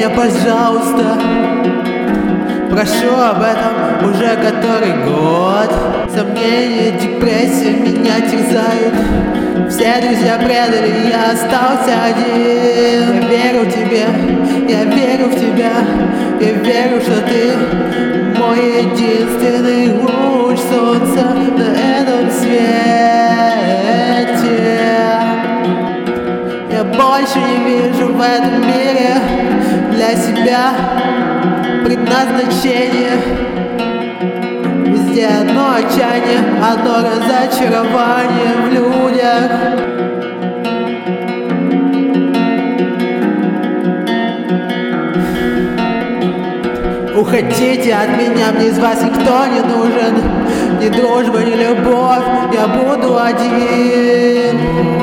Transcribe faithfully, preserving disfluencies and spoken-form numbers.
меня, пожалуйста. Прошу об этом уже который год. Сомнения, депрессия меня терзают. Все друзья предали, я остался один. Я верю в тебя, я верю в тебя. Я верю, что ты мой единственный луч солнца на этом свете. Я больше не вижу в этом мире для себя предназначение. Везде одно отчаяние, одно разочарование в людях. Уходите от меня, мне из вас никто не нужен. Ни дружба, ни любовь, я буду один.